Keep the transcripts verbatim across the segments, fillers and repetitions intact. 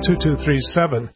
two two three seven.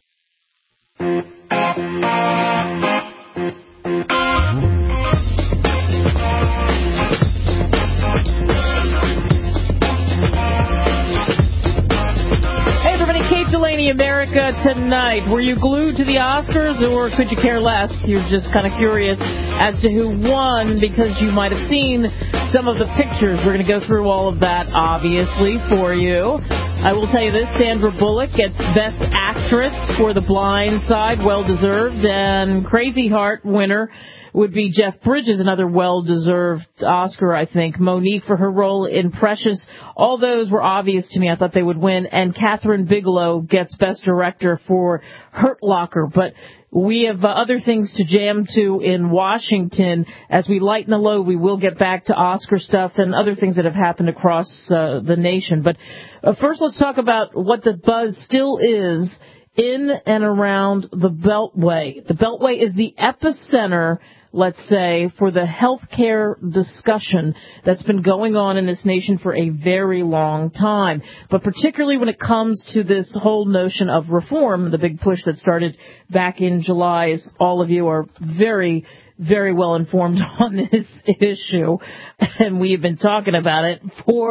Delaney America tonight. Were you glued to the Oscars, or could you care less? You're just kind of curious as to who won because you might have seen some of the pictures. We're going to go through all of that, obviously, for you. I will tell you this, Sandra Bullock gets Best Actress for The Blind Side, well-deserved, and Crazy Heart winner would be Jeff Bridges, another well-deserved Oscar, I think. Monique for her role in Precious. All those were obvious to me. I thought they would win. And Catherine Bigelow gets Best Director for Hurt Locker. But we have uh, other things to jam to in Washington. As we lighten the load, we will get back to Oscar stuff and other things that have happened across uh, the nation. But uh, first, let's talk about what the buzz still is in and around the Beltway. The Beltway is the epicenter, let's say, for the healthcare discussion that's been going on in this nation for a very long time. But particularly when it comes to this whole notion of reform, the big push that started back in July, as all of you are very, very well informed on this issue. And we have been talking about it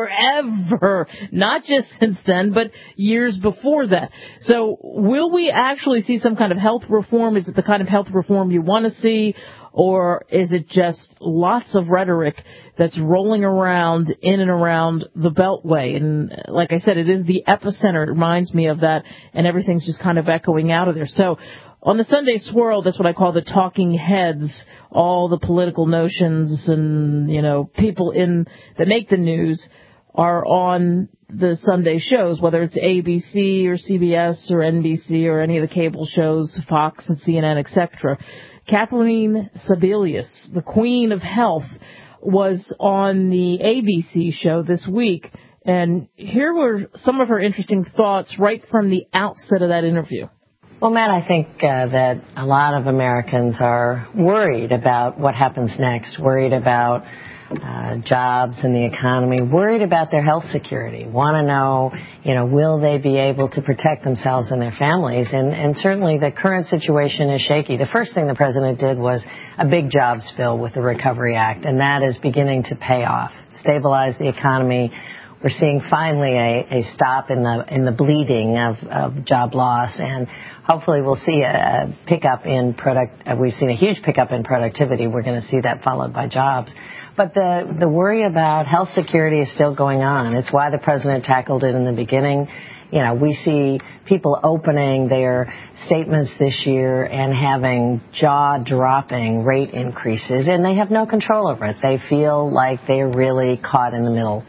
forever, not just since then, but years before that. So will we actually see some kind of health reform? Is it the kind of health reform you want to see? Or is it just lots of rhetoric that's rolling around in and around the Beltway? And like I said, it is the epicenter. It reminds me of that, and everything's just kind of echoing out of there. So on the Sunday Swirl, that's what I call the talking heads, all the political notions and, you know, people in that make the news are on the Sunday shows, whether it's A B C or C B S or N B C or any of the cable shows, Fox and C N N, et cetera. Kathleen Sebelius, the Queen of Health, was on the A B C show this week, and here were some of her interesting thoughts right from the outset of that interview. Well, Matt, I think uh, that a lot of Americans are worried about what happens next, worried about Uh, jobs and the economy, worried about their health security, want to know, you know, will they be able to protect themselves and their families? And, and certainly the current situation is shaky. The first thing the president did was a big jobs bill with the Recovery Act, and that is beginning to pay off, stabilize the economy. We're seeing finally a, a stop in the in the bleeding of, of job loss, and hopefully we'll see a, a pickup in product. Uh, we've seen a huge pickup in productivity. We're going to see that followed by jobs. But the, the worry about health security is still going on. It's why the president tackled it in the beginning. You know, we see people opening their statements this year and having jaw-dropping rate increases, and they have no control over it. They feel like they're really caught in the middle.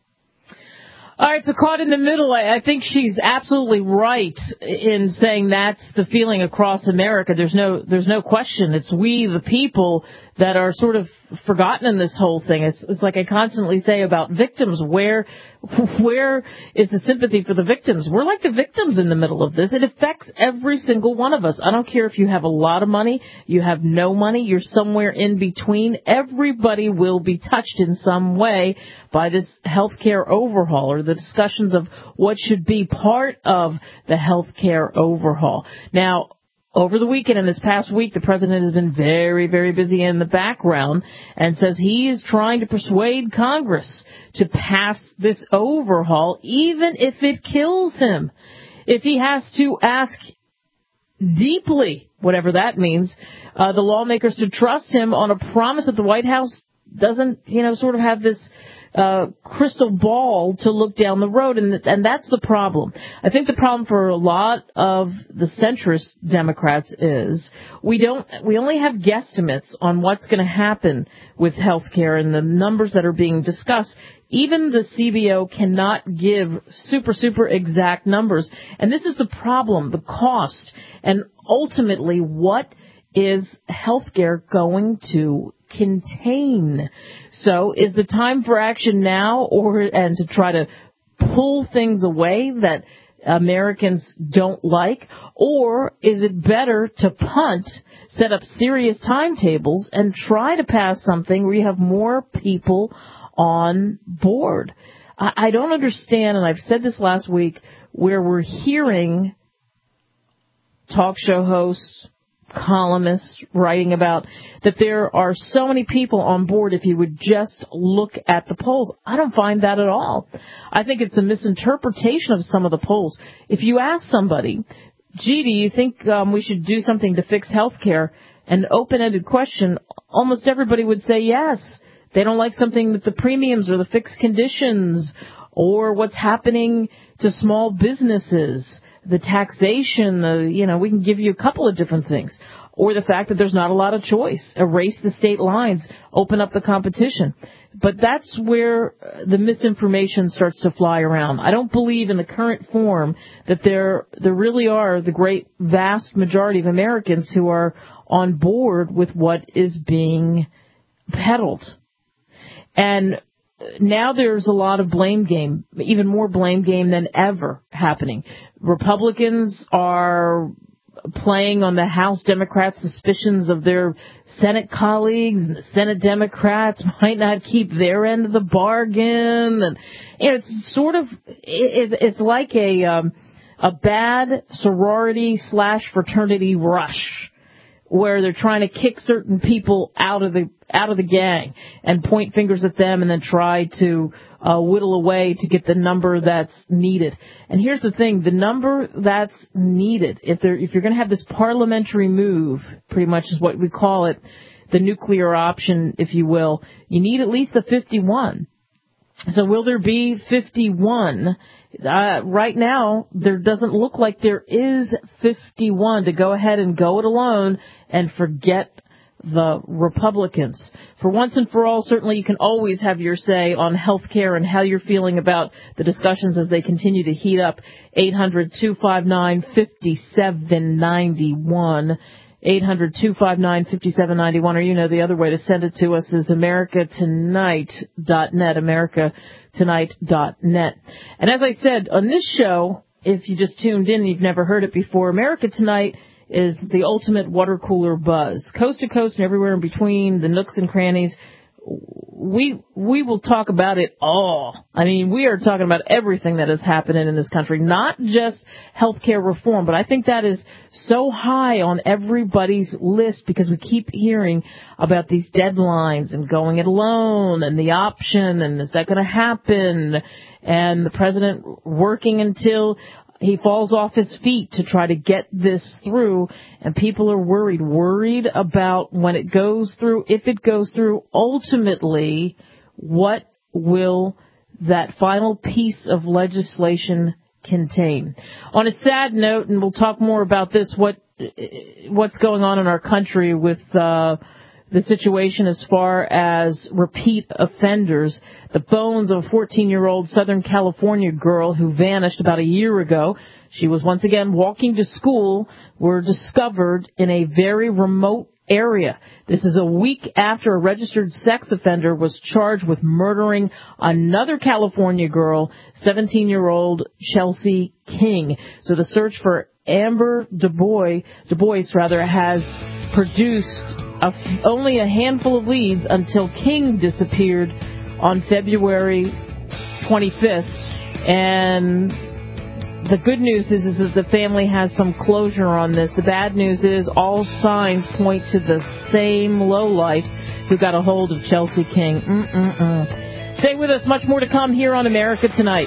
All right, so caught in the middle, I, I think she's absolutely right in saying that's the feeling across America. There's no, there's no question. It's we, the people, that are sort of forgotten in this whole thing. It's, it's like I constantly say about victims. Where, where is the sympathy for the victims? We're like the victims in the middle of this. It affects every single one of us. I don't care if you have a lot of money, you have no money, you're somewhere in between. Everybody will be touched in some way by this healthcare overhaul or the discussions of what should be part of the healthcare overhaul. Now, over the weekend and this past week, the president has been very, very busy in the background and says he is trying to persuade Congress to pass this overhaul, even if it kills him. If he has to ask deeply, whatever that means, uh, the lawmakers to trust him on a promise that the White House doesn't, you know, sort of have this uh crystal ball to look down the road, and and that's the problem. I think the problem for a lot of the centrist Democrats is we don't we only have guesstimates on what's going to happen with health care and the numbers that are being discussed. Even the C B O cannot give super, super exact numbers. And this is the problem, the cost, and ultimately what is healthcare going to contain? So is the time for action now, or and to try to pull things away that Americans don't like, or is it better to punt, set up serious timetables, and try to pass something where you have more people on board? I, I don't understand, and I've said this last week, where we're hearing talk show hosts, columnists writing about that there are so many people on board if you would just look at the polls. I don't find that at all. I think it's the misinterpretation of some of the polls. If you ask somebody, gee, do you think um, we should do something to fix health care? An open-ended question, almost everybody would say yes. They don't like something with the premiums or the fixed conditions or what's happening to small businesses, the taxation, the, you know, we can give you a couple of different things. Or the fact that there's not a lot of choice. Erase the state lines, open up the competition. But that's where the misinformation starts to fly around. I don't believe in the current form that there there really are the great vast majority of Americans who are on board with what is being peddled. And now there's a lot of blame game, even more blame game than ever happening. Republicans are playing on the House Democrats' suspicions of their Senate colleagues, and the Senate Democrats might not keep their end of the bargain. And you know, it's sort of, it, it's like a, um, a bad sorority slash fraternity rush, where they're trying to kick certain people out of the out of the gang and point fingers at them and then try to uh, whittle away to get the number that's needed. And here's the thing, the number that's needed, if there if you're going to have this parliamentary move, pretty much is what we call it, the nuclear option, if you will, you need at least the fifty-one. So will there be fifty-one? Uh, right now, there doesn't look like there is fifty-one to go ahead and go it alone and forget the Republicans. For once and for all, certainly you can always have your say on health care and how you're feeling about the discussions as they continue to heat up. eight hundred, two five nine, five seven nine one. eight hundred, two five nine, five seven nine one, or you know the other way to send it to us is america tonight dot net, america tonight dot net. And as I said, on this show, if you just tuned in and you've never heard it before, America Tonight is the ultimate water cooler buzz. Coast to coast and everywhere in between, the nooks and crannies. We we will talk about it all. I mean, we are talking about everything that is happening in this country, not just healthcare reform, but I think that is so high on everybody's list because we keep hearing about these deadlines and going it alone and the option and is that going to happen, and the president working until he falls off his feet to try to get this through, and people are worried, worried about when it goes through, if it goes through, ultimately, what will that final piece of legislation contain? On a sad note, and we'll talk more about this, what what's going on in our country with uh the situation as far as repeat offenders. The bones of a fourteen-year-old Southern California girl who vanished about a year ago. She was once again walking to school, were discovered in a very remote area. This is a week after a registered sex offender was charged with murdering another California girl, seventeen-year-old Chelsea King. So the search for Amber Du Bois, Du Bois rather, has produced A, only a handful of leads until King disappeared on February twenty-fifth. And the good news is, is that the family has some closure on this. The bad news is all signs point to the same lowlight who got a hold of Chelsea King. Mm-mm-mm. Stay with us. Much more to come here on America Tonight.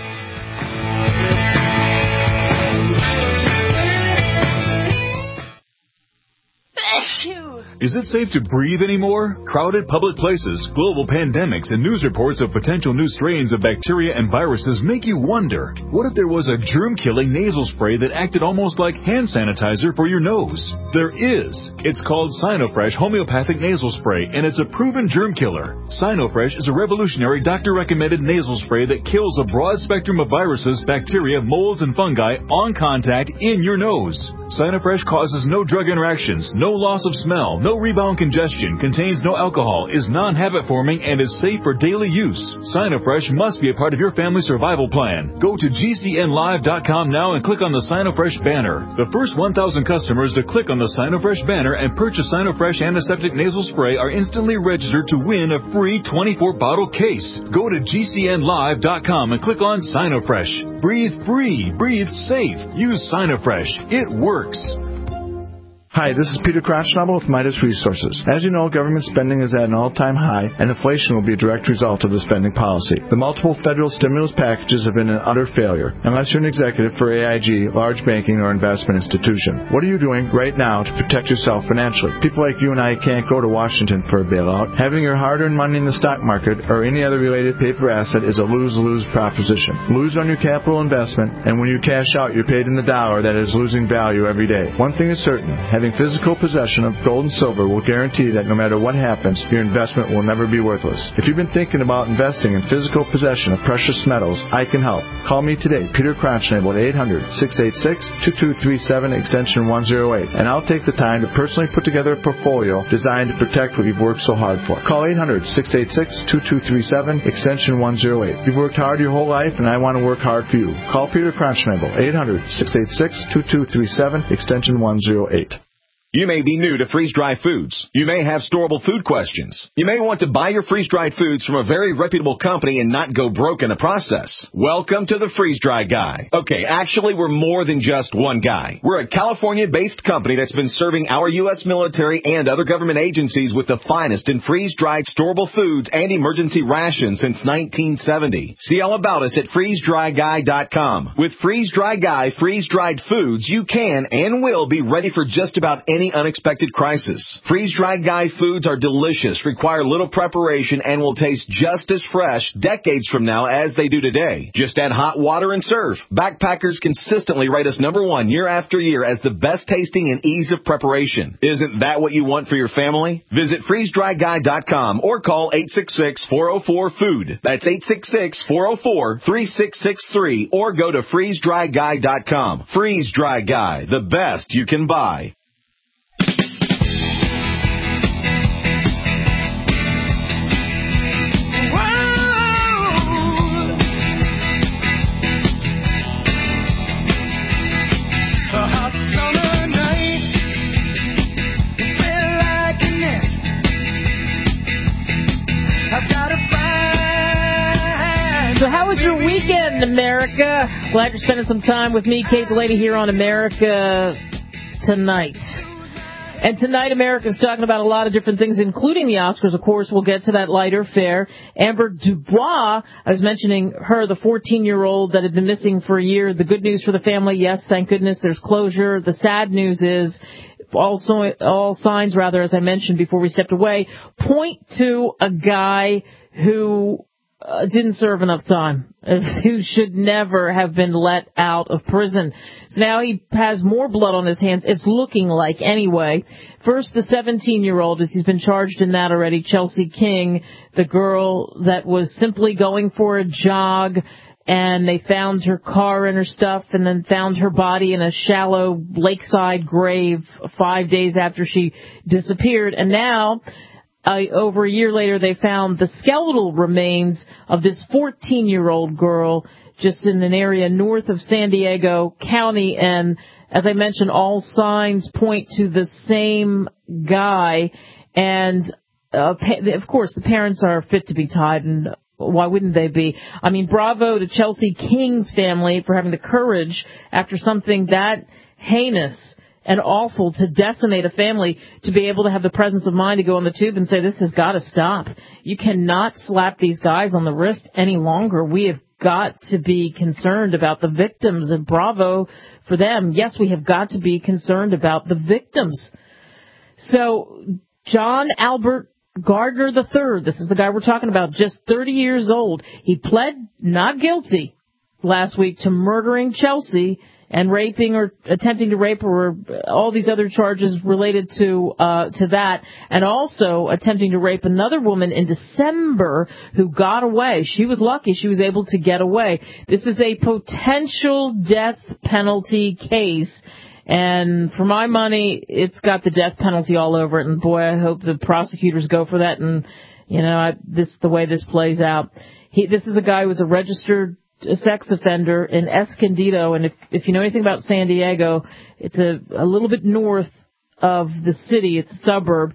Is it safe to breathe anymore? Crowded public places, global pandemics, and news reports of potential new strains of bacteria and viruses make you wonder, what if there was a germ-killing nasal spray that acted almost like hand sanitizer for your nose? There is. It's called Sinofresh Homeopathic Nasal Spray, and it's a proven germ killer. Sinofresh is a revolutionary doctor-recommended nasal spray that kills a broad spectrum of viruses, bacteria, molds, and fungi on contact in your nose. Sinofresh causes no drug interactions, no loss of smell, no rebound congestion, contains no alcohol, is non-habit forming, and is safe for daily use. Sinofresh must be a part of your family survival plan. Go to G C N live dot com now and click on the Sinofresh banner. The first one thousand customers to click on the Sinofresh banner and purchase Sinofresh Antiseptic Nasal Spray are instantly registered to win a free twenty-four bottle case. Go to G C N live dot com and click on Sinofresh. Breathe free. Breathe safe. Use Sinofresh. It works. Hi, this is Peter Crotchnobble with Midas Resources. As you know, government spending is at an all-time high, and inflation will be a direct result of the spending policy. The multiple federal stimulus packages have been an utter failure, unless you're an executive for A I G, large banking or investment institution. What are you doing right now to protect yourself financially? People like you and I can't go to Washington for a bailout. Having your hard-earned money in the stock market or any other related paper asset is a lose-lose proposition. Lose on your capital investment, and when you cash out, you're paid in the dollar that is losing value every day. One thing is certain. Having physical possession of gold and silver will guarantee that no matter what happens, your investment will never be worthless. If you've been thinking about investing in physical possession of precious metals, I can help. Call me today, Peter Crotchnable, at eight hundred, six eight six, two two three seven, extension one oh eight, and I'll take the time to personally put together a portfolio designed to protect what you've worked so hard for. Call eight hundred, six eight six, two two three seven, extension one oh eight. You've worked hard your whole life, and I want to work hard for you. Call Peter Crotchnable, eight hundred, six eight six, two two three seven, extension one oh eight. You may be new to freeze-dried foods. You may have storable food questions. You may want to buy your freeze-dried foods from a very reputable company and not go broke in the process. Welcome to the Freeze-Dry Guy. Okay, actually, we're more than just one guy. We're a California-based company that's been serving our U S military and other government agencies with the finest in freeze-dried storable foods and emergency rations since nineteen seventy. See all about us at freeze dry guy dot com. With Freeze-Dry Guy freeze-dried foods, you can and will be ready for just about any unexpected crisis. Freeze-Dried Guy foods are delicious, require little preparation, and will taste just as fresh decades from now as they do today. Just add hot water and serve. Backpackers consistently rate us number one year after year as the best tasting and ease of preparation. Isn't that what you want for your family? Visit freeze dry guy dot com or call eight six six, four oh four, food. That's eight six six, four oh four, three six six three or go to freeze dry guy dot com. Freeze-Dry Guy, the best you can buy. So how was your weekend, America? Glad you're spending some time with me, Kate Delaney, here on America Tonight. And tonight, America's talking about a lot of different things, including the Oscars. Of course, we'll get to that lighter fare. Amber Dubois, I was mentioning her, the fourteen-year-old that had been missing for a year. The good news for the family, yes, thank goodness, there's closure. The sad news is also all signs, rather, as I mentioned before we stepped away, point to a guy who Uh, didn't serve enough time, who should never have been let out of prison. So now he has more blood on his hands, it's looking like, anyway. First, the seventeen-year-old, as he's been charged in that already, Chelsea King, the girl that was simply going for a jog, and they found her car and her stuff, and then found her body in a shallow lakeside grave five days after she disappeared. And now, Uh, over a year later, they found the skeletal remains of this fourteen-year-old girl just in an area north of San Diego County. And as I mentioned, all signs point to the same guy. And, uh, of course, the parents are fit to be tied, and why wouldn't they be? I mean, bravo to Chelsea King's family for having the courage after something that heinous and awful to decimate a family, to be able to have the presence of mind to go on the tube and say, this has got to stop. You cannot slap these guys on the wrist any longer. We have got to be concerned about the victims, and bravo for them. Yes, we have got to be concerned about the victims. So, John Albert Gardner the third, this is the guy we're talking about, just thirty years old. He pled not guilty last week to murdering Chelsea and raping or attempting to rape, or all these other charges related to uh to that, and also attempting to rape another woman in December who got away. She was lucky. She was able to get away. This is a potential death penalty case, and for my money, it's got the death penalty all over it, and boy, I hope the prosecutors go for that, and, you know, I, this the way this plays out. He, this is a guy who was a registered a sex offender in Escondido, and if if you know anything about San Diego, it's a, a little bit north of the city. It's a suburb,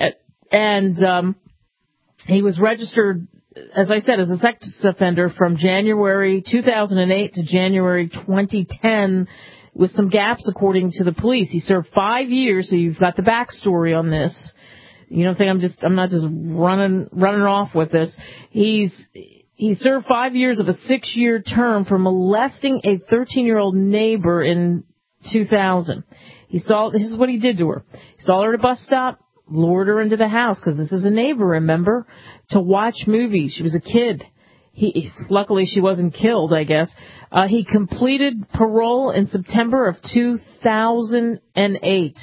and um, he was registered, as I said, as a sex offender from January two thousand eight to January twenty ten. with some gaps, according to the police. He served five years, so you've got the backstory on this. You don't think I'm just I'm not just running running off with this. He's he served five years of a six-year term for molesting a thirteen-year-old neighbor in two thousand. He saw this is what he did to her. He saw her at a bus stop, lured her into the house because this is a neighbor, remember, to watch movies. She was a kid. He luckily she wasn't killed, I guess. Uh, he completed parole in September of two thousand eight.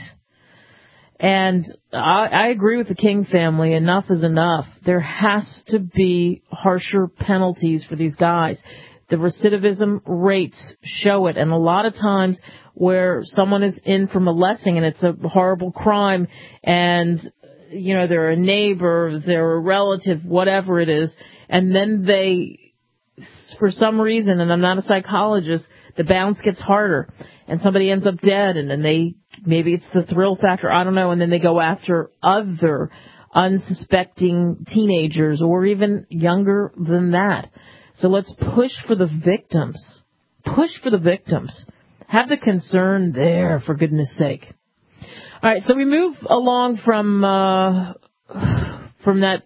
And I, I agree with the King family. Enough is enough. There has to be harsher penalties for these guys. The recidivism rates show it. And a lot of times where someone is in for molesting and it's a horrible crime and, you know, they're a neighbor, they're a relative, whatever it is, and then they, for some reason, and I'm not a psychologist, the bounce gets harder and somebody ends up dead, and then they, maybe it's the thrill factor, I don't know, and then they go after other unsuspecting teenagers or even younger than that. So let's push for the victims. Push for the victims. Have the concern there, for goodness sake. All right, so we move along from uh, from that,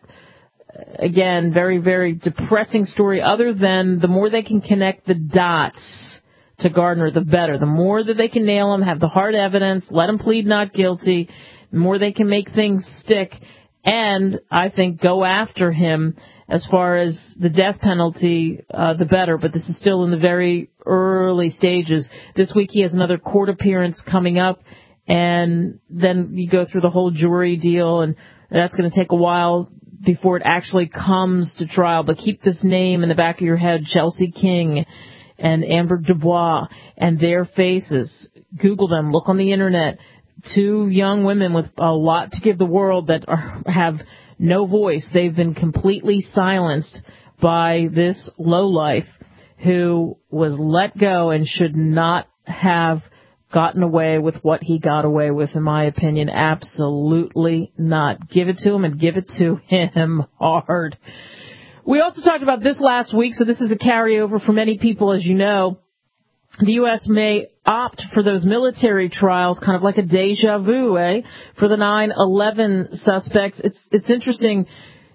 again, very, very depressing story, other than the more they can connect the dots to Gardner, the better. The more that they can nail him, have the hard evidence, let him plead not guilty, the more they can make things stick, and I think go after him as far as the death penalty, uh, the better. But this is still in the very early stages. This week he has another court appearance coming up, and then you go through the whole jury deal, and that's going to take a while before it actually comes to trial. But keep this name in the back of your head, Chelsea King and Amber Dubois, and their faces. Google them. Look on the Internet. Two young women with a lot to give the world that are, have no voice. They've been completely silenced by this lowlife who was let go and should not have gotten away with what he got away with, in my opinion. Absolutely not. Give it to him, and give it to him hard. We also talked about this last week, so this is a carryover for many people, as you know. The U S may opt for those military trials, kind of like a deja vu, eh, for the nine eleven suspects. It's it's interesting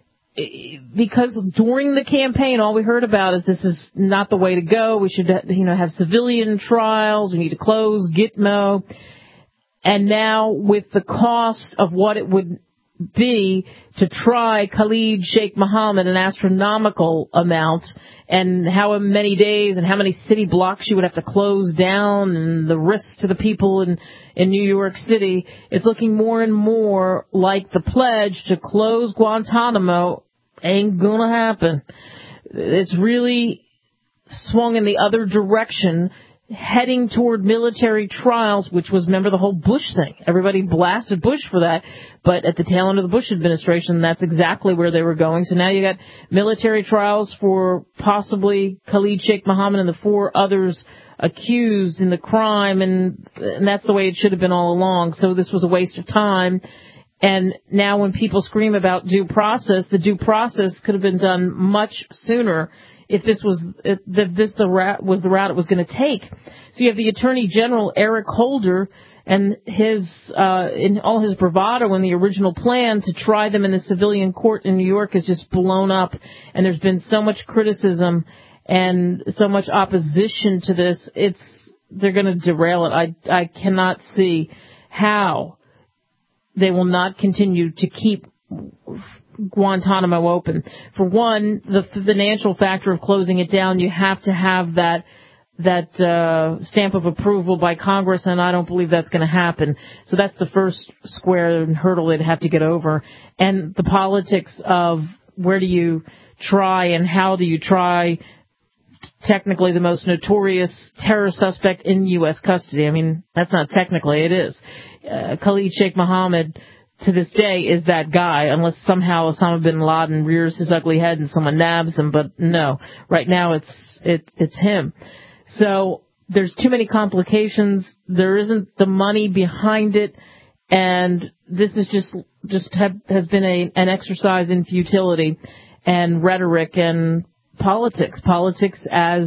because during the campaign, all we heard about is this is not the way to go. We should, you know, have civilian trials. We need to close Gitmo. And now with the cost of what it would be to try Khalid Sheikh Mohammed, an astronomical amount, and how many days and how many city blocks you would have to close down, and the risks to the people in, in New York City, it's looking more and more like the pledge to close Guantanamo ain't gonna happen. It's really swung in the other direction, heading toward military trials, which was, remember, the whole Bush thing. Everybody blasted Bush for that, but at the tail end of the Bush administration, that's exactly where they were going. So now you got military trials for possibly Khalid Sheikh Mohammed and the four others accused in the crime, and, and that's the way it should have been all along. So this was a waste of time. And now when people scream about due process, the due process could have been done much sooner if this was if this the route was the route it was going to take. So you have the Attorney General Eric Holder and his uh, in all his bravado in the original plan to try them in a civilian court in New York is just blown up, and there's been so much criticism and so much opposition to this. It's they're going to derail it. I I cannot see how they will not continue to keep Guantanamo open. For one, the financial factor of closing it down, you have to have that that uh, stamp of approval by Congress, and I don't believe that's going to happen. So that's the first square hurdle they'd have to get over. And the politics of where do you try and how do you try technically the most notorious terror suspect in U S custody. I mean, that's not technically, it is. Uh, Khalid Sheikh Mohammed, to this day, is that guy, unless somehow Osama bin Laden rears his ugly head and someone nabs him. But no, right now it's it, it's him. So there's too many complications. There isn't the money behind it, and this is just just have, has been a, an exercise in futility and rhetoric and politics. Politics as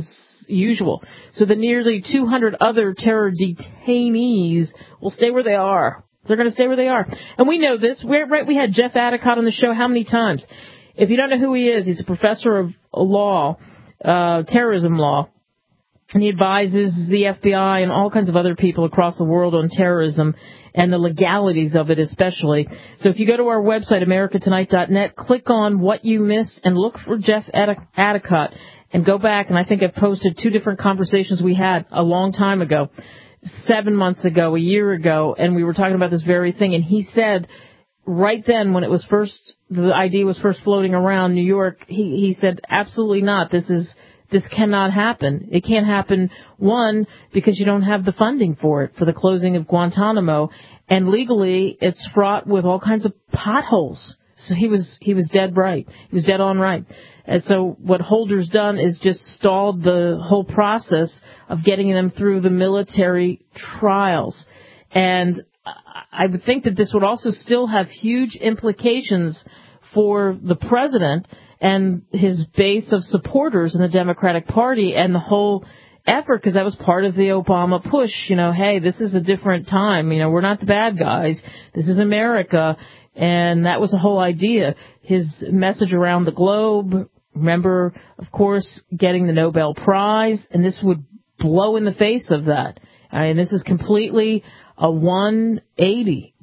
usual. So the nearly two hundred other terror detainees will stay where they are. They're going to stay where they are. And we know this. We're, right, we had Jeff Adicott on the show how many times? If you don't know who he is, he's a professor of law, uh, terrorism law. And he advises the F B I and all kinds of other people across the world on terrorism and the legalities of it especially. So if you go to our website, america tonight dot net, click on What You Missed and look for Jeff Adicott and go back. And I think I've posted two different conversations we had a long time ago, seven months ago, a year ago, and we were talking about this very thing. And he said right then when it was first, the idea was first floating around New York, he, he said, absolutely not. This is... This cannot happen. It can't happen, one, because you don't have the funding for it, for the closing of Guantanamo, and legally it's fraught with all kinds of potholes. So he was he was dead right. He was dead on right. And so what Holder's done is just stalled the whole process of getting them through the military trials. And I would think that this would also still have huge implications for the president and his base of supporters in the Democratic Party and the whole effort, because that was part of the Obama push. You know, hey, this is a different time. You know, we're not the bad guys. This is America. And that was the whole idea. His message around the globe, remember, of course, getting the Nobel Prize, and this would blow in the face of that. I mean, this is completely a one eighty.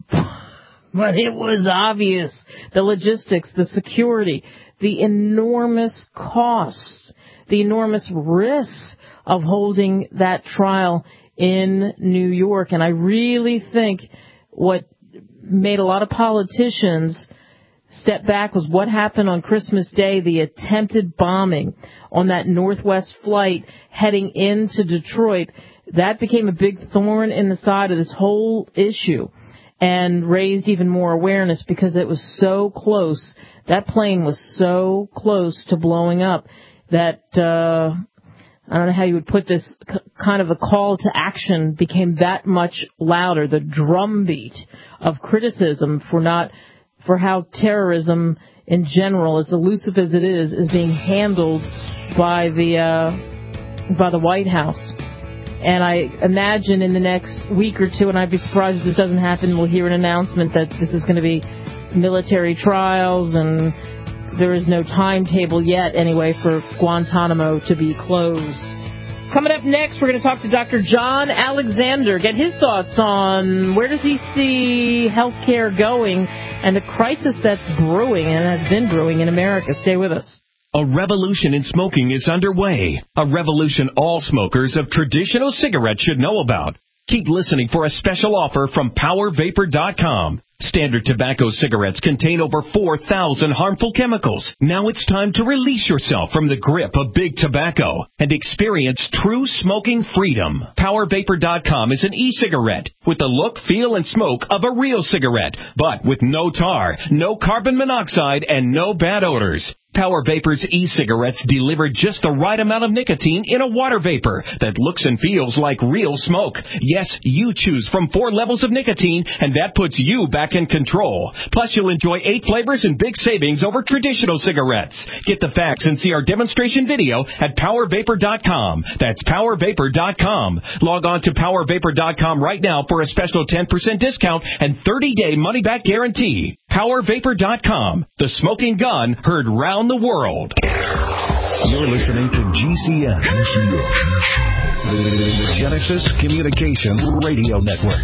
But it was obvious. The logistics, the security, the enormous costs, the enormous risks of holding that trial in New York. And I really think what made a lot of politicians step back was what happened on Christmas Day, the attempted bombing on that Northwest flight heading into Detroit. That became a big thorn in the side of this whole issue and raised even more awareness because it was so close. That plane was so close to blowing up that, uh, I don't know how you would put this, c- kind of a call to action became that much louder. The drumbeat of criticism for not, for how terrorism in general, as elusive as it is, is being handled by the, uh, by the White House. And I imagine in the next week or two, and I'd be surprised if this doesn't happen, we'll hear an announcement that this is going to be military trials, and there is no timetable yet, anyway, for Guantanamo to be closed. Coming up next, we're going to talk to Doctor John Alexander, get his thoughts on where does he see healthcare going and the crisis that's brewing and has been brewing in America. Stay with us. A revolution in smoking is underway. A revolution all smokers of traditional cigarettes should know about. Keep listening for a special offer from power vapor dot com. Standard tobacco cigarettes contain over four thousand harmful chemicals. Now it's time to release yourself from the grip of big tobacco and experience true smoking freedom. power vapor dot com is an e-cigarette with the look, feel, and smoke of a real cigarette, but with no tar, no carbon monoxide, and no bad odors. Power Vapor's e-cigarettes deliver just the right amount of nicotine in a water vapor that looks and feels like real smoke. Yes, you choose from four levels of nicotine, and that puts you back in control. Plus, you'll enjoy eight flavors and big savings over traditional cigarettes. Get the facts and see our demonstration video at power vapor dot com. That's power vapor dot com. Log on to power vapor dot com right now for a special ten percent discount and thirty-day money-back guarantee. power vapor dot com. The smoking gun heard round the world. You're listening to G C N, the Genesis Communication Radio Network.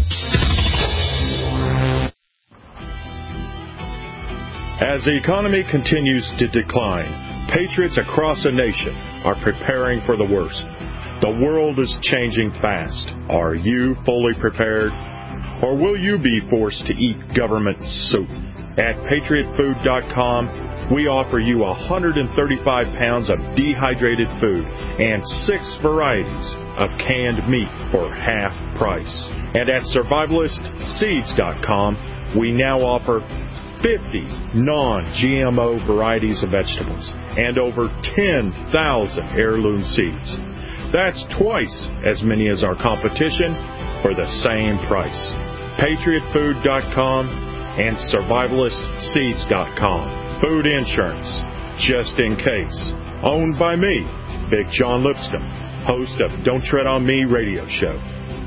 As the economy continues to decline, patriots across the nation are preparing for the worst. The world is changing fast. Are you fully prepared? Or will you be forced to eat government soup? At patriot food dot com, we offer you one hundred thirty-five pounds of dehydrated food and six varieties of canned meat for half price. And at survivalist seeds dot com, we now offer fifty non-G M O varieties of vegetables and over ten thousand heirloom seeds. That's twice as many as our competition for the same price. patriot food dot com and survivalist seeds dot com. Food insurance, just in case. Owned by me, Big John Lipscomb, host of Don't Tread on Me radio show.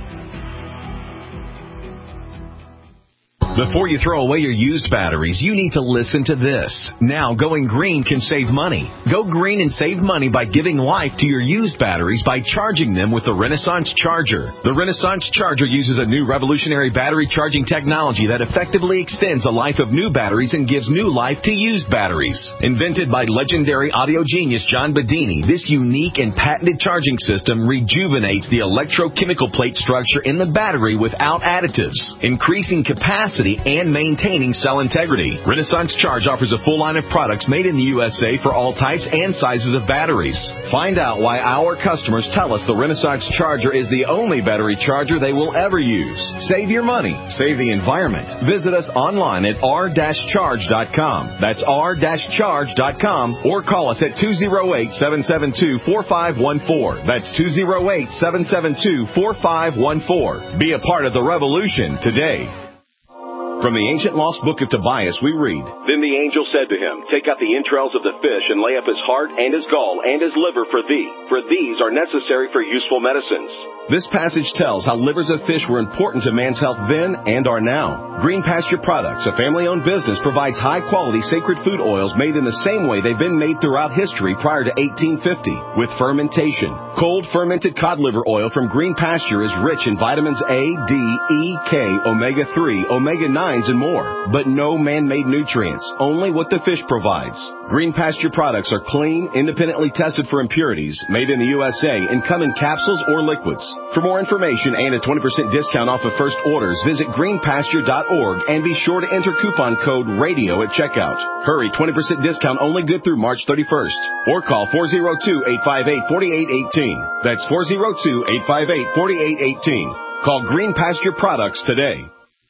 Before you throw away your used batteries, you need to listen to this. Now, going green can save money. Go green and save money by giving life to your used batteries by charging them with the Renaissance Charger. The Renaissance Charger uses a new revolutionary battery charging technology that effectively extends the life of new batteries and gives new life to used batteries. Invented by legendary audio genius John Bedini, this unique and patented charging system rejuvenates the electrochemical plate structure in the battery without additives, increasing capacity and maintaining cell integrity. Renaissance Charge offers a full line of products made in the U S A for all types and sizes of batteries. Find out why our customers tell us the Renaissance Charger is the only battery charger they will ever use. Save your money. Save the environment. Visit us online at r dash charge dot com. That's r dash charge dot com, or call us at two oh eight, seven seven two, four five one four. That's two oh eight, seven seven two, four five one four. Be a part of the revolution today. From the ancient lost book of Tobias, we read, Then the angel said to him, Take out the entrails of the fish and lay up his heart and his gall and his liver for thee, for these are necessary for useful medicines. This passage tells how livers of fish were important to man's health then and are now. Green Pasture Products, a family-owned business, provides high-quality sacred food oils made in the same way they've been made throughout history prior to eighteen fifty, with fermentation. Cold fermented cod liver oil from Green Pasture is rich in vitamins A, D, E, K, omega three, omega nines, and more. But no man-made nutrients, only what the fish provides. Green Pasture Products are clean, independently tested for impurities, made in the U S A, and come in capsules or liquids. For more information and a twenty percent discount off of first orders, visit green pasture dot org and be sure to enter coupon code RADIO at checkout. Hurry, twenty percent discount only good through March thirty-first. Or call four oh two, eight five eight, four eight one eight. That's four oh two, eight five eight, four eight one eight. Call Green Pasture Products today.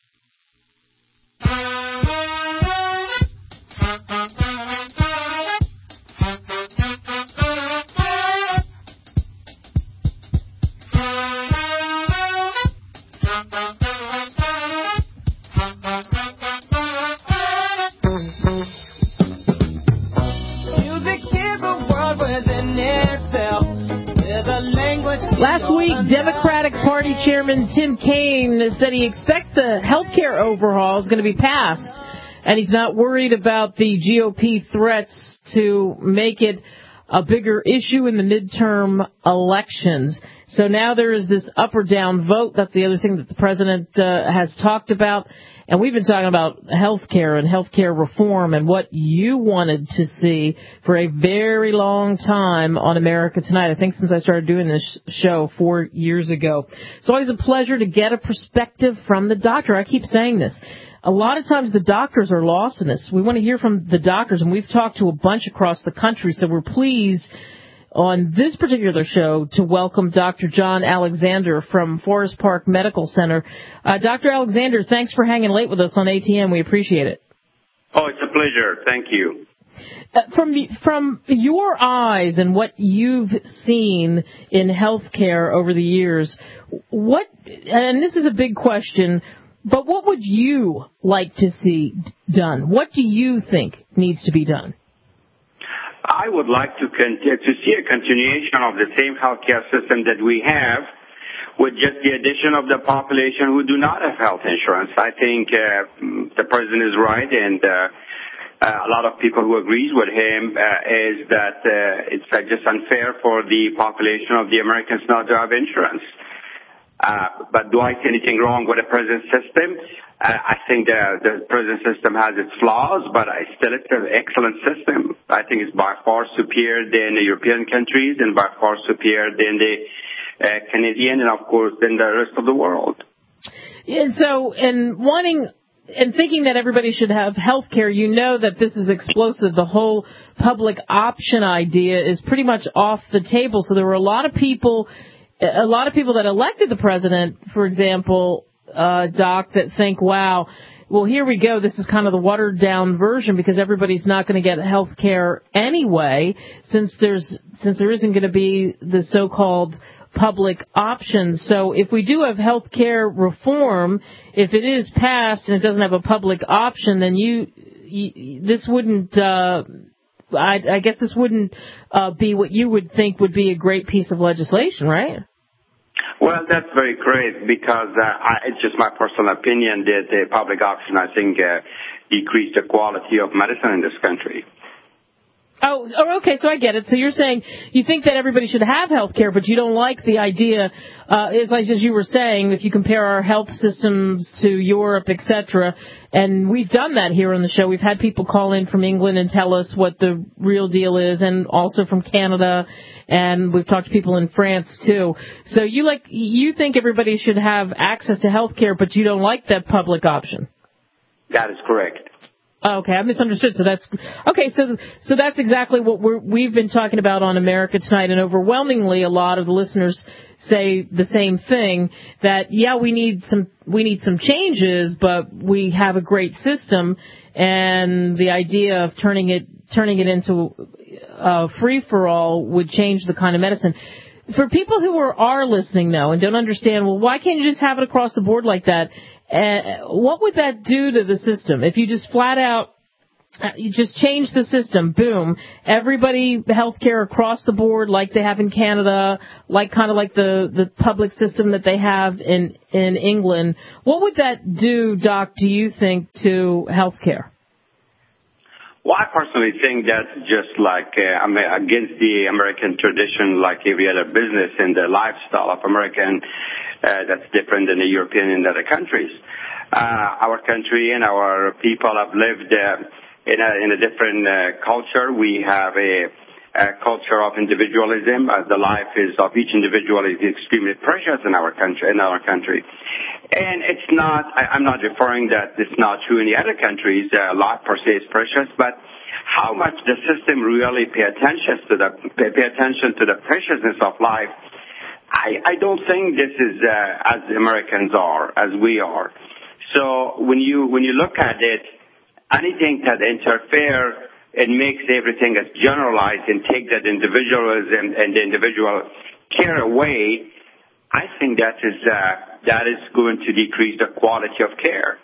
Last week, Democratic Party Chairman Tim Kaine said he expects the health care overhaul is going to be passed, and he's not worried about the G O P threats to make it a bigger issue in the midterm elections. So now there is this up or down vote. That's the other thing that the president uh, has talked about. And we've been talking about health care and health care reform and what you wanted to see for a very long time on America Tonight, I think since I started doing this show four years ago. It's always a pleasure to get a perspective from the doctor. I keep saying this. A lot of times the doctors are lost in this. We want to hear from the doctors, and we've talked to a bunch across the country, so we're pleased on this particular show to welcome Doctor John Alexander from Forest Park Medical Center. Uh, Doctor Alexander, thanks for hanging late with us on A T M. We appreciate it. Oh, it's a pleasure. Thank you. Uh, from from your eyes and what you've seen in healthcare over the years, what, and this is a big question, but what would you like to see done? What do you think needs to be done? I would like to con- to see a continuation of the same healthcare system that we have, with just the addition of the population who do not have health insurance. I think uh, the president is right, and uh, uh, a lot of people who agrees with him uh, is that uh, it's uh, just unfair for the population of the Americans not to have insurance. Uh, but do I see anything wrong with the present system? Uh, I think the, the present system has its flaws, but I still it's an excellent system. I think it's by far superior than the European countries and by far superior than the uh, Canadian and, of course, than the rest of the world. And so, in wanting and thinking that everybody should have health care, you know that this is explosive. The whole public option idea is pretty much off the table. So there were a lot of people, a lot of people that elected the president, for example, uh, Doc, that think, wow, well, here we go. This is kind of the watered down version because everybody's not going to get health care anyway, since there's, since there isn't going to be the so-called public option. So if we do have health care reform, if it is passed and it doesn't have a public option, then you, you this wouldn't, uh, I, I guess this wouldn't uh, be what you would think would be a great piece of legislation, right? Well, that's very great because uh, I, it's just my personal opinion that the public option, I think, uh, decreased the quality of medicine in this country. Oh, oh, okay, so I get it. So you're saying you think that everybody should have health care, but you don't like the idea, uh, is like as you were saying, if you compare our health systems to Europe, et cetera, and we've done that here on the show. We've had people call in from England and tell us what the real deal is, and also from Canada, and we've talked to people in France, too. So you like you think everybody should have access to health care, but you don't like that public option? That is correct. Okay, I misunderstood. So that's okay. So, so that's exactly what we're, we've been talking about on America Tonight, and overwhelmingly, a lot of the listeners say the same thing. That yeah, we need some we need some changes, but we have a great system, and the idea of turning it turning it into uh, free for all would change the kind of medicine. For people who are, are listening, though, and don't understand, well, why can't you just have it across the board like that? Uh, what would that do to the system if you just flat out, uh, you just change the system, boom, everybody healthcare across the board like they have in Canada, like kind of like the, the public system that they have in, in England? What would that do, Doc, do you think, to healthcare? Well, I personally think that's just like uh, against the American tradition, like every other business, and the lifestyle of American uh, that's different than the European and other countries. Uh, our country and our people have lived uh, in, a, in a different uh, culture. We have a, a culture of individualism. Uh, the life is of each individual is extremely precious in our country. In our country. And it's not, I, I'm not referring that it's not true in the other countries. Uh, life per se is precious, but how much the system really pay attention to the, pay, pay attention to the preciousness of life, I, I don't think this is uh, as Americans are, as we are. So when you, when you look at it, anything that interfere and makes everything as generalized and take that individualism and the individual care away, I think that is uh, that is going to decrease the quality of care,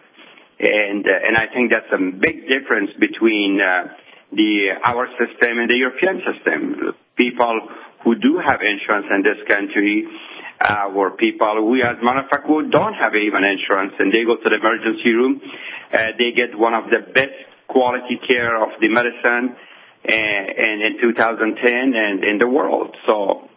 and uh, and I think that's a big difference between uh, the our system and the European system. People who do have insurance in this country, uh, or people who, as a matter of fact, who don't have even insurance, and they go to the emergency room, uh, they get one of the best quality care of the medicine, and, and in two thousand ten and in the world. So.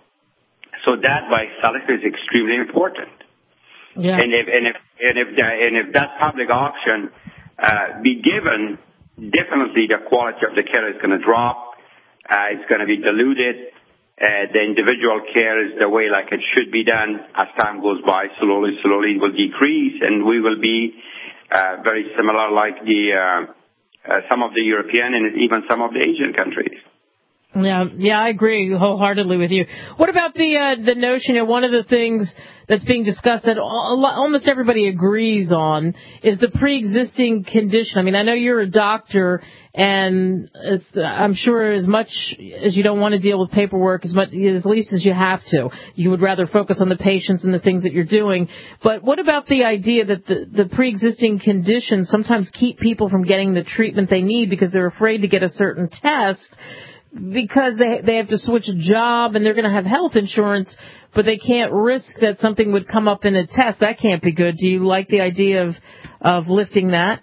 So that by itself is extremely important. Yeah. And if and if and if the, and if that public option uh, be given, definitely the quality of the care is going to drop. Uh, it's going to be diluted. Uh, the individual care is the way like it should be done. As time goes by, slowly, slowly it will decrease, and we will be uh, very similar like the uh, uh, some of the European and even some of the Asian countries. Yeah, yeah, I agree wholeheartedly with you. What about the uh, the notion, and one of the things that's being discussed that almost everybody agrees on is the pre-existing condition? I mean, I know you're a doctor, and as, I'm sure as much as you don't want to deal with paperwork, as much as least as you have to, you would rather focus on the patients and the things that you're doing. But what about the idea that the, the pre-existing conditions sometimes keep people from getting the treatment they need because they're afraid to get a certain test? Because they they have to switch a job and they're going to have health insurance, but they can't risk that something would come up in a test. That can't be good. Do you like the idea of of lifting that?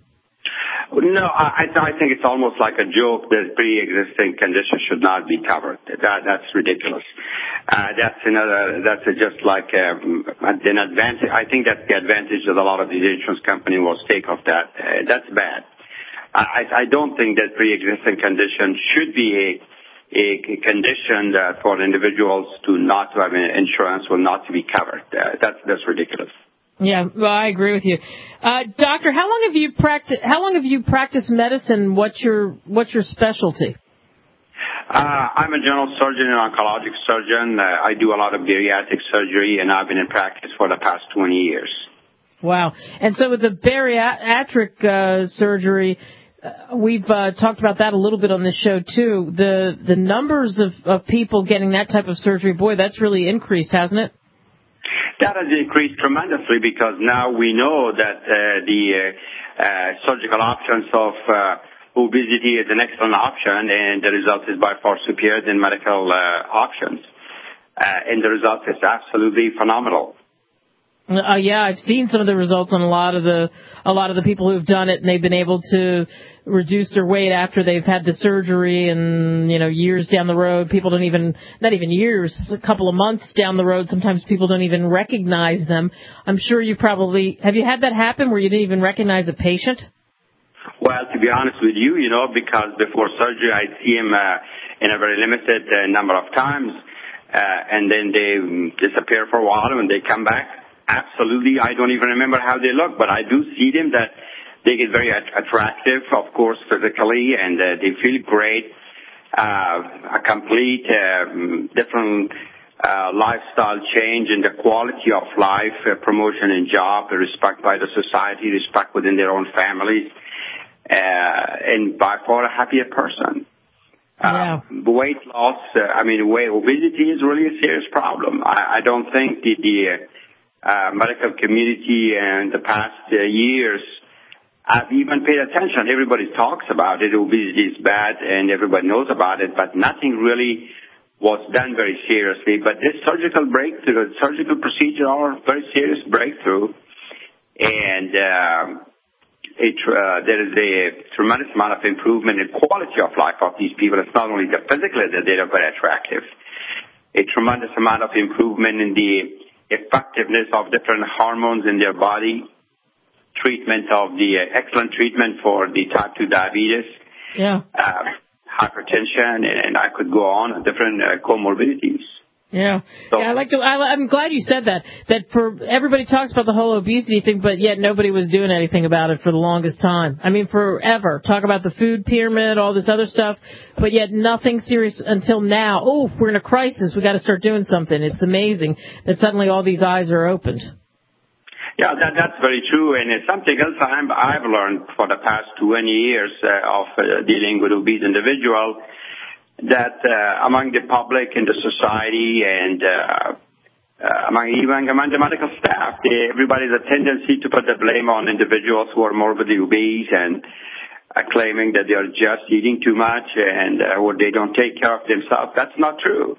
No, I, I think it's almost like a joke that pre-existing conditions should not be covered. That that's ridiculous. Uh, that's another. That's a, just like um, an advantage. I think that's the advantage that a lot of these insurance companies will take of that. Uh, that's bad. I, I don't think that pre-existing condition should be a, a condition that for individuals to not to have insurance or not to be covered. Uh, that's that's ridiculous. Yeah, well, I agree with you, uh, Doctor. How long have you practiced? How long have you practiced medicine? What's your what's your specialty? Uh, I'm a general surgeon and oncologic surgeon. Uh, I do a lot of bariatric surgery, and I've been in practice for the past twenty years. Wow! And so with the bariatric uh, surgery. Uh, we've uh, talked about that a little bit on this show, too. The the numbers of, of people getting that type of surgery, boy, that's really increased, hasn't it? That has increased tremendously because now we know that uh, the uh, uh, surgical options of uh, obesity is an excellent option, and the result is by far superior than medical uh, options. Uh, and the result is absolutely phenomenal. Uh, yeah, I've seen some of the results on a lot of the a lot of the people who've done it, and they've been able to reduce their weight after they've had the surgery. And you know, years down the road, people don't even not even years, a couple of months down the road, sometimes people don't even recognize them. I'm sure you probably have you had that happen where you didn't even recognize a patient? Well, to be honest with you, you know, because before surgery I see him uh, in a very limited uh, number of times, uh, and then they disappear for a while and they come back. Absolutely, I don't even remember how they look, but I do see them that they get very attractive, of course, physically, and uh, they feel great. Uh, a complete, uh, different uh, lifestyle change in the quality of life, uh, promotion in job, respect by the society, respect within their own families, uh, and by far a happier person. Yeah. Uh, weight loss, uh, I mean, weight, obesity is really a serious problem. I, I don't think the, the Uh, medical community in the past uh, years have even paid attention. Everybody talks about it. Obesity is bad, and everybody knows about it, but nothing really was done very seriously. But this surgical breakthrough, surgical procedure are a very serious breakthrough, and uh, it, uh, there is a tremendous amount of improvement in quality of life of these people. It's not only the physically that they are very attractive, a tremendous amount of improvement in the effectiveness of different hormones in their body, treatment of the uh, excellent treatment for the type two diabetes, yeah, uh, hypertension, and, and I could go on different uh, comorbidities. Yeah, so, yeah. I like to. I, I'm glad you said that. That for everybody talks about the whole obesity thing, but yet nobody was doing anything about it for the longest time. I mean, forever. Talk about the food pyramid, all this other stuff, but yet nothing serious until now. Oh, we're in a crisis. We got to start doing something. It's amazing that suddenly all these eyes are opened. Yeah, that, that's very true, and it's something else I'm, I've learned for the past twenty years uh, of uh, dealing with obese individuals. That uh, among the public and the society and uh, uh, among even among the medical staff, they, everybody has a tendency to put the blame on individuals who are morbidly obese and uh, claiming that they are just eating too much and uh, or they don't take care of themselves. That's not true.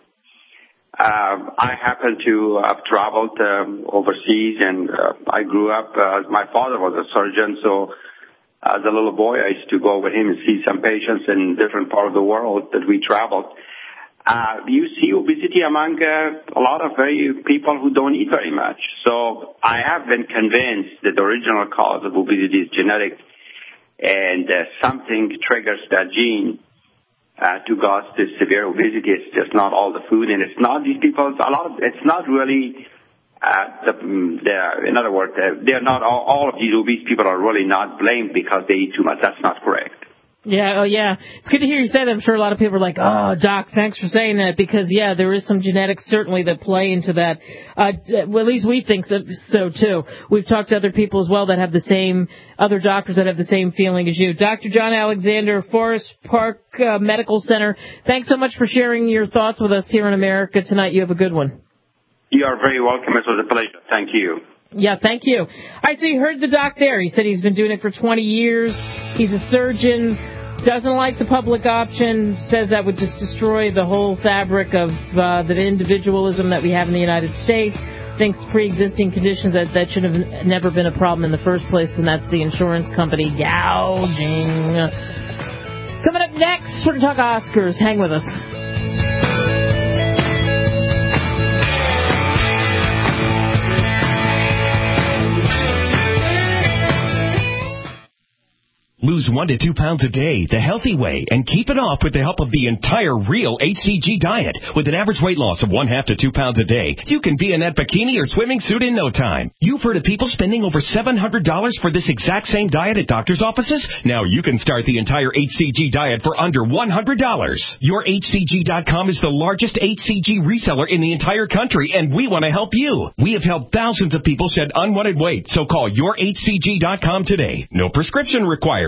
Uh, I happen to have traveled um, overseas, and uh, I grew up, uh, my father was a surgeon, so as a little boy, I used to go with him and see some patients in different parts of the world that we traveled. Uh, you see obesity among uh, a lot of very people who don't eat very much. So I have been convinced that the original cause of obesity is genetic, and uh, something triggers that gene uh, to cause this severe obesity. It's just not all the food, and it's not these people. A lot of it's not really. Uh, the, the, in other words, uh, they're not all, all of these obese people are really not blamed because they eat too much. That's not correct. Yeah, oh yeah. It's good to hear you say that. I'm sure a lot of people are like, oh, Doc, thanks for saying that, because, yeah, there is some genetics certainly that play into that. Uh, well, at least we think so, so, too. We've talked to other people as well that have the same, other doctors that have the same feeling as you. Doctor John Alexander, Forest Park uh, Medical Center, thanks so much for sharing your thoughts with us here in America tonight. You have a good one. You are very welcome. It was a pleasure. Thank you. Yeah, thank you. All right, so you heard the doc there. He said he's been doing it for twenty years. He's a surgeon, doesn't like the public option, says that would just destroy the whole fabric of uh, the individualism that we have in the United States. Thinks pre-existing conditions, that, that should have never been a problem in the first place, and that's the insurance company gouging. Coming up next, we're going to talk Oscars. Hang with us. Lose one to two pounds a day the healthy way and keep it off with the help of the entire Real H C G diet. With an average weight loss of one half to two pounds a day, you can be in that bikini or swimming suit in no time. You've heard of people spending over seven hundred dollars for this exact same diet at doctor's offices? Now you can start the entire H C G diet for under one hundred dollars. Your H C G dot com is the largest H C G reseller in the entire country, and we want to help you. We have helped thousands of people shed unwanted weight, so call your H C G dot com today. No prescription required.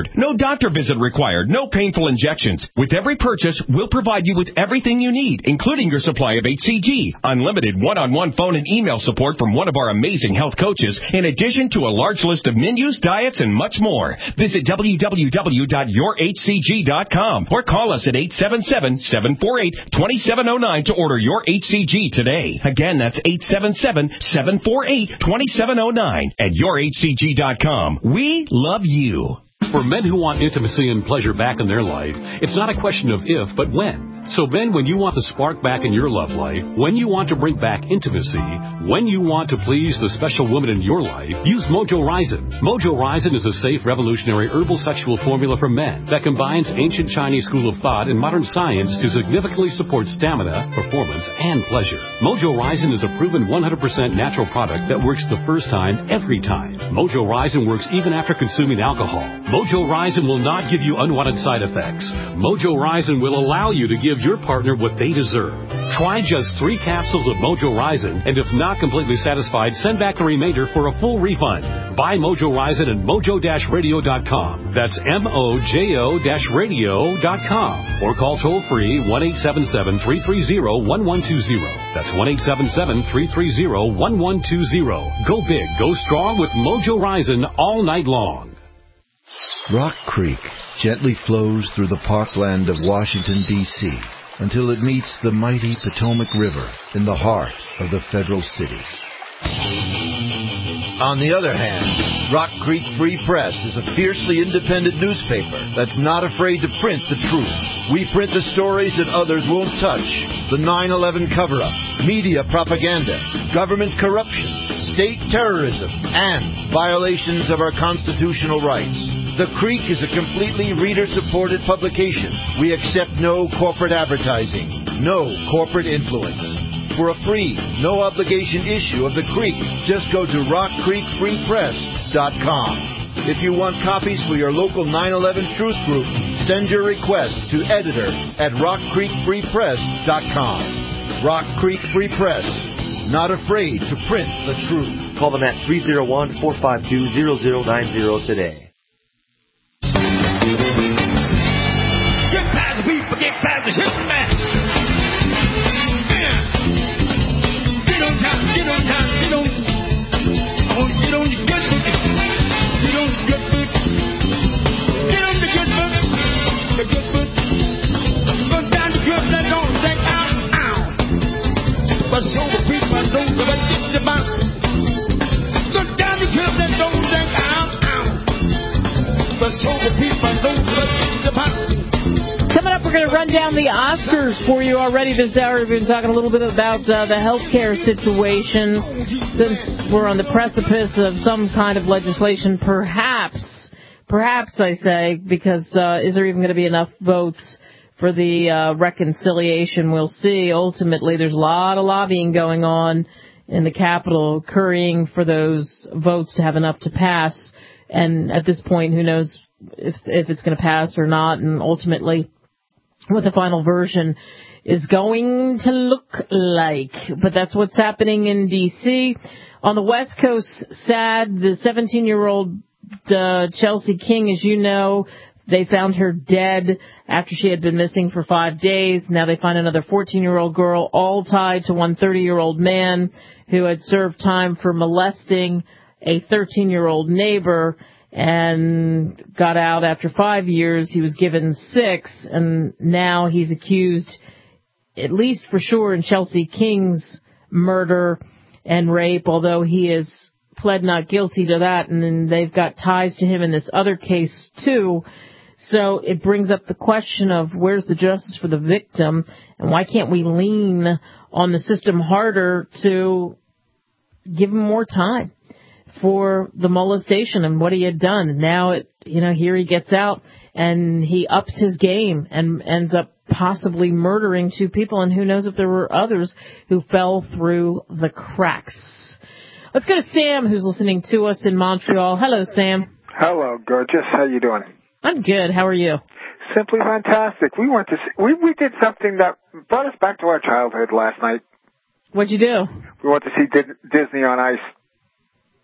afford. No doctor visit required. No painful injections. With every purchase, we'll provide you with everything you need, including your supply of H C G, unlimited one-on-one phone and email support from one of our amazing health coaches, in addition to a large list of menus, diets, and much more. Visit w w w dot your h c g dot com or call us at eight seven seven, seven four eight, two seven zero nine to order your H C G today. Again, that's eight seven seven, seven four eight, two seven zero nine at your h c g dot com. We love you. For men who want intimacy and pleasure back in their life, it's not a question of if, but when. So men, when you want the spark back in your love life, when you want to bring back intimacy, when you want to please the special woman in your life, use Mojo Ryzen. Mojo Ryzen is a safe, revolutionary herbal sexual formula for men that combines ancient Chinese school of thought and modern science to significantly support stamina, performance, and pleasure. Mojo Ryzen is a proven one hundred percent natural product that works the first time, every time. Mojo Ryzen works even after consuming alcohol. Mojo Ryzen will not give you unwanted side effects. Mojo Ryzen will allow you to give your partner what they deserve. Try just three capsules of Mojo Ryzen, and if not completely satisfied, send back the remainder for a full refund. Buy Mojo Ryzen at mojo dash radio dot com. That's M O J O radio dot com. Or call toll-free one eight seven seven, three three zero, one one two zero. That's one eight seven seven, three three zero, one one two zero. Go big, go strong with Mojo Ryzen all night long. Rock Creek gently flows through the parkland of Washington, D C until it meets the mighty Potomac River in the heart of the federal city. On the other hand, Rock Creek Free Press is a fiercely independent newspaper that's not afraid to print the truth. We print the stories that others won't touch. The nine eleven cover-up, media propaganda, government corruption, state terrorism, and violations of our constitutional rights. The Creek is a completely reader-supported publication. We accept no corporate advertising, no corporate influence. For a free, no-obligation issue of The Creek, just go to rock creek free press dot com. If you want copies for your local nine eleven Truth Group, send your request to editor at rock creek free press dot com. Rock Creek Free Press, not afraid to print the truth. Call them at three oh one, four five two, zero zero nine zero today. Get past the people, get past the shit, man. Yeah. Get on time, get on time, get on. I want to get on the good book. Get on the good book. Get on the good book. The good book. Go down the club, let on, take out, out. But so the people don't give a shit about. Go down the club, let on, take out, out. But so the people don't give a shit about. Coming up, we're going to run down the Oscars for you already this hour. We've been talking a little bit about uh, the healthcare situation since we're on the precipice of some kind of legislation. Perhaps, perhaps I say, because uh, is there even going to be enough votes for the uh, reconciliation? We'll see. Ultimately, there's a lot of lobbying going on in the Capitol, currying for those votes to have enough to pass. And at this point, who knows if, if it's going to pass or not, and ultimately what the final version is going to look like. But that's what's happening in D C On the West Coast, sad, the seventeen-year-old uh, Chelsea King, as you know, they found her dead after she had been missing for five days. Now they find another fourteen-year-old girl, all tied to one thirty-year-old man who had served time for molesting a thirteen-year-old neighbor and got out after five years. He was given six, and now he's accused, at least for sure, in Chelsea King's murder and rape, although he has pled not guilty to that, and then they've got ties to him in this other case, too. So it brings up the question of where's the justice for the victim, and why can't we lean on the system harder to give him more time for the molestation and what he had done. Now, it, you know, here he gets out and he ups his game and ends up possibly murdering two people, and who knows if there were others who fell through the cracks. Let's go to Sam, who's listening to us in Montreal. Hello, Sam. Hello, gorgeous. How you doing? I'm good. How are you? Simply fantastic. We went to see, we we did something that brought us back to our childhood last night. What'd you do? We went to see Disney on Ice.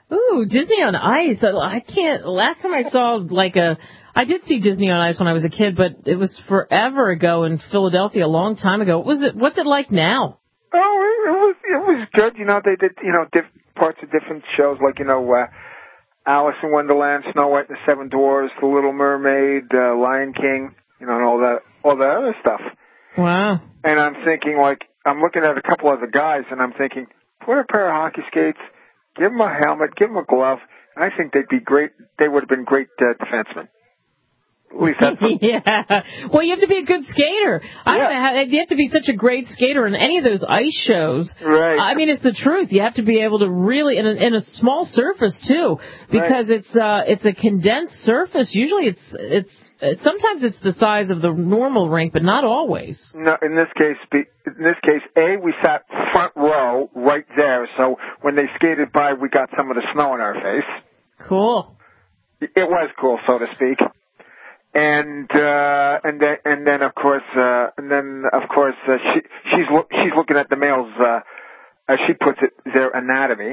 Ooh, Disney on Ice. I can't. Last time I saw like a, I did see Disney on Ice when I was a kid, but it was forever ago in Philadelphia, a long time ago. What was it? What's it like now? Oh, it was it was good. You know, they did you know diff- parts of different shows, like you know, uh, Alice in Wonderland, Snow White and the Seven Dwarfs, The Little Mermaid, uh, Lion King, you know, and all that all that other stuff. Wow. And I'm thinking, like, I'm looking at a couple of the guys, and I'm thinking, put a pair of hockey skates, give them a helmet, give them a glove, and I think they'd be great. They would have been great uh, defensemen. At least that's yeah. Well, you have to be a good skater. I don't know how, you have to be such a great skater in any of those ice shows. Right. I mean, it's the truth. You have to be able to really, in a, in a small surface too, because right. it's uh, it's a condensed surface. Usually, it's it's sometimes it's the size of the normal rink, but not always. No, in this case, in this case, a we sat front row right there, so when they skated by, we got some of the snow in our face. Cool. It was cool, so to speak. And uh, and then and then of course uh, and then of course uh, she she's lo- she's looking at the males uh, as she puts it, their anatomy.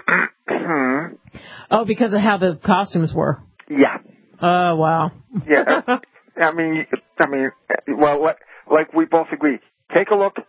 Oh, because of how the costumes were. Yeah. Oh wow. Yeah. I mean, I mean, well, like, like we both agree. Take a look,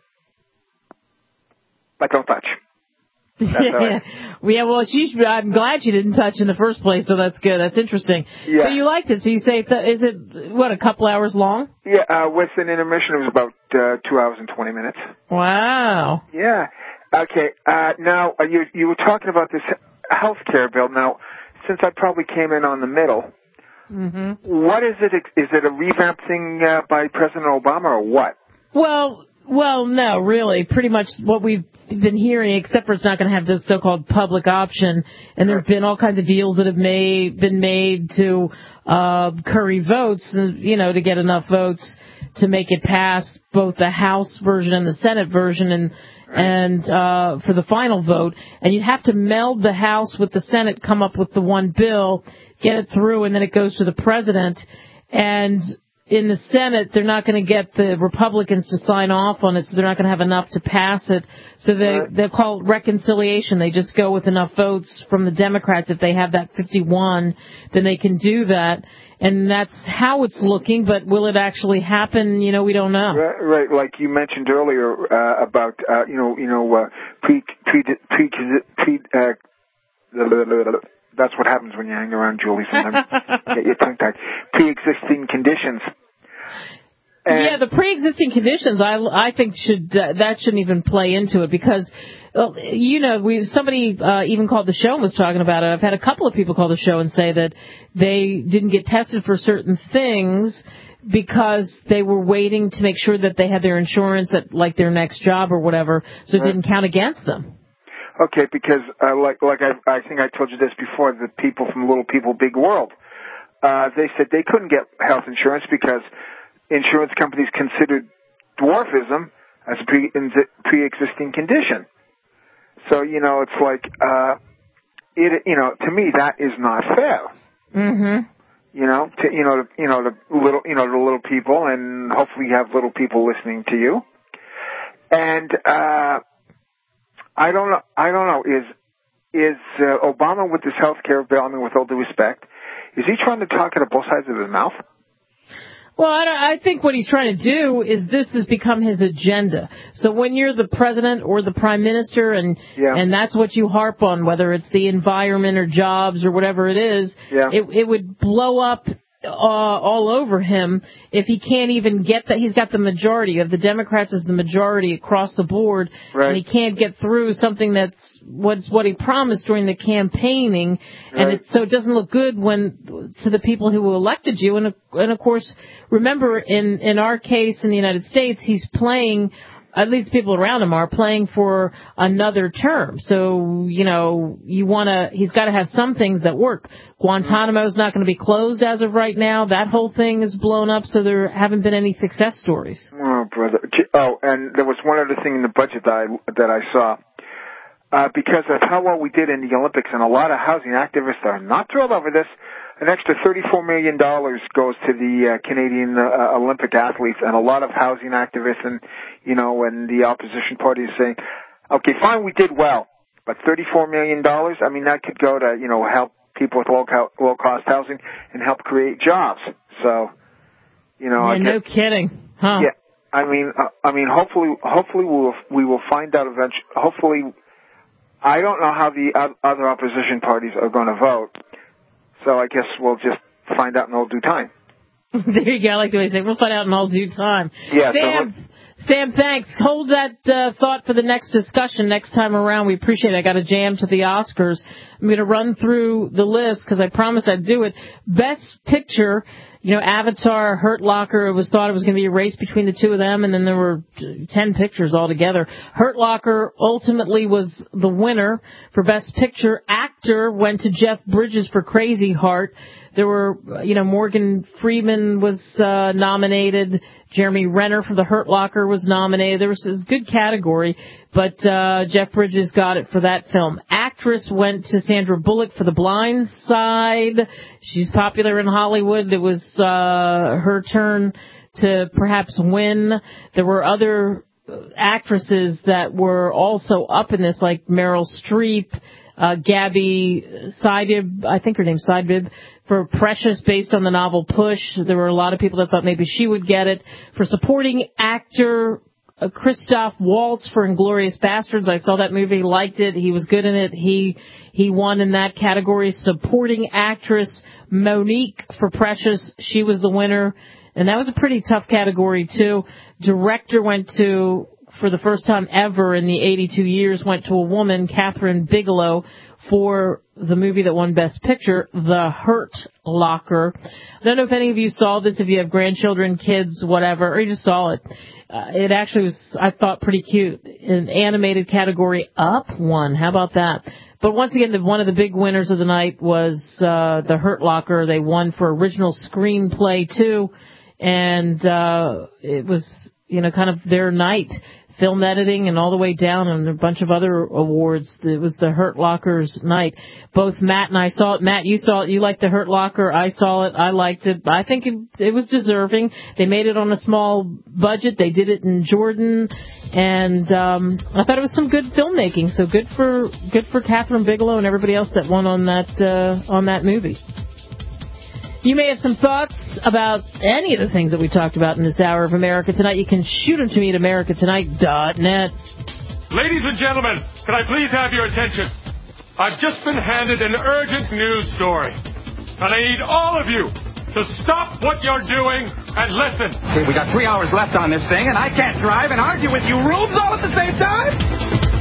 but don't touch. Yeah. yeah, well, she, I'm glad she didn't touch in the first place, so that's good. That's interesting. Yeah. So you liked it. So you say, th- is it, what, a couple hours long? Yeah, uh, with an intermission, it was about uh, two hours and twenty minutes. Wow. Yeah. Okay, uh, now, uh, you you were talking about this health care bill. Now, since I probably came in on the middle, mm-hmm. what is it? Is it a revamp thing uh, by President Obama or what? Well, well, no, really. Pretty much what we've been hearing, except for it's not going to have this so-called public option, and there have been all kinds of deals that have made been made to uh, curry votes, you know, to get enough votes to make it pass both the House version and the Senate version, and and uh, for the final vote. And you have to meld the House with the Senate, come up with the one bill, get it through, and then it goes to the president. And in the Senate, they're not going to get the Republicans to sign off on it, so they're not going to have enough to pass it. So they, they'll call it reconciliation. They just go with enough votes from the Democrats. If they have that fifty-one, then they can do that. And that's how it's looking, but will it actually happen? You know, we don't know. Right, right. Like you mentioned earlier uh, about, uh, you know, you know, uh, pre, pre, pre, pre, uh, that's what happens when you hang around Julie sometimes. You get your tongue tied. Pre-existing conditions. And yeah, the pre-existing conditions, I, I think should uh, that shouldn't even play into it because, uh, you know, we somebody uh, even called the show and was talking about it. I've had a couple of people call the show and say that they didn't get tested for certain things because they were waiting to make sure that they had their insurance at like their next job or whatever, so it right. didn't count against them. Okay, because uh, like like I, I think I told you this before, the people from Little People Big World, uh, they said they couldn't get health insurance because insurance companies considered dwarfism as a pre- pre-existing condition. So, you know, it's like, uh, it, you know, to me that is not fair. Mm-hmm. You know, to, you know, the, you know, the little, you know, the little people, and hopefully you have little people listening to you. And, uh, I don't know, I don't know, is, is, uh, Obama with this health care bill, I mean, with all due respect, is he trying to talk out of both sides of his mouth? Well, I, I think what he's trying to do is this has become his agenda. So when you're the president or the prime minister and yeah. and that's what you harp on, whether it's the environment or jobs or whatever it is, yeah. it, it would blow up uh, all over him if he can't even get that. He's got the majority of the Democrats as the majority across the board, right. and he can't get through something that's what's what he promised during the campaigning, right. and it, so it doesn't look good when to the people who elected you. And and of course, remember in in our case in the United States, he's playing. At least people around him are playing for another term. So, you know, you want to, he's got to have some things that work. Guantanamo's not going to be closed as of right now. That whole thing is blown up, so there haven't been any success stories. Oh, brother. Oh, and there was one other thing in the budget that I, that I saw. Uh, because of how well we did in the Olympics, and a lot of housing activists are not thrilled over this, an extra thirty-four million dollars goes to the uh, Canadian uh, Olympic athletes, and a lot of housing activists and, you know, and the opposition party is saying, okay, fine, we did well. but thirty-four million dollars, I mean, that could go to, you know, help people with low co- low cost housing and help create jobs. So, you know, yeah, I no guess, kidding, huh? Yeah, I mean, uh, I mean, hopefully, hopefully we will we will find out eventually. Hopefully, I don't know how the other opposition parties are going to vote, so I guess we'll just find out in all due time. There you go. I like the way you say, we'll find out in all due time. Yeah, Sam, so Sam, thanks. Hold that uh, thought for the next discussion next time around. We appreciate it. I got a jam to the Oscars. I'm going to run through the list because I promised I'd do it. Best Picture, you know, Avatar, Hurt Locker, it was thought it was going to be a race between the two of them, and then there were ten pictures altogether. Hurt Locker ultimately was the winner for Best Picture. Actor went to Jeff Bridges for Crazy Heart. There were, you know, Morgan Freeman was uh, nominated. Jeremy Renner for The Hurt Locker was nominated. There was a good category, but uh, Jeff Bridges got it for that film. Actress went to Sandra Bullock for The Blind Side. She's popular in Hollywood. It was uh, her turn to perhaps win. There were other actresses that were also up in this, like Meryl Streep, uh, Gabby Sidib, I think her name's Sidib, for Precious, based on the novel Push. There were a lot of people that thought maybe she would get it. For supporting actor, uh, Christoph Waltz for Inglourious Bastards. I saw that movie, liked it. He was good in it. He he won in that category. Supporting actress, Monique for Precious. She was the winner. And that was a pretty tough category, too. Director went to, for the first time ever in the eighty-two years, went to a woman, Catherine Bigelow, for the movie that won Best Picture, The Hurt Locker. I don't know if any of you saw this, if you have grandchildren, kids, whatever, or you just saw it. Uh, it actually was, I thought, pretty cute. An animated category, Up won. How about that? But once again, the, one of the big winners of the night was uh, The Hurt Locker. They won for original screenplay, too. And uh, it was, you know, kind of their night. Film editing and all the way down and a bunch of other awards. It was the Hurt Locker's night. Both Matt and I saw it. Matt, you saw it. You liked the Hurt Locker. I saw it. I liked it. I think it, it was deserving. They made it on a small budget. They did it in Jordan. And um, I thought it was some good filmmaking. So good for good for Catherine Bigelow and everybody else that won on that uh, on that movie. You may have some thoughts about any of the things that we talked about in this hour of America Tonight. You can shoot them to me at america tonight dot net. Ladies and gentlemen, can I please have your attention? I've just been handed an urgent news story. And I need all of you to stop what you're doing and listen. Okay, we got three hours left on this thing, and I can't drive and argue with you rubes all at the same time.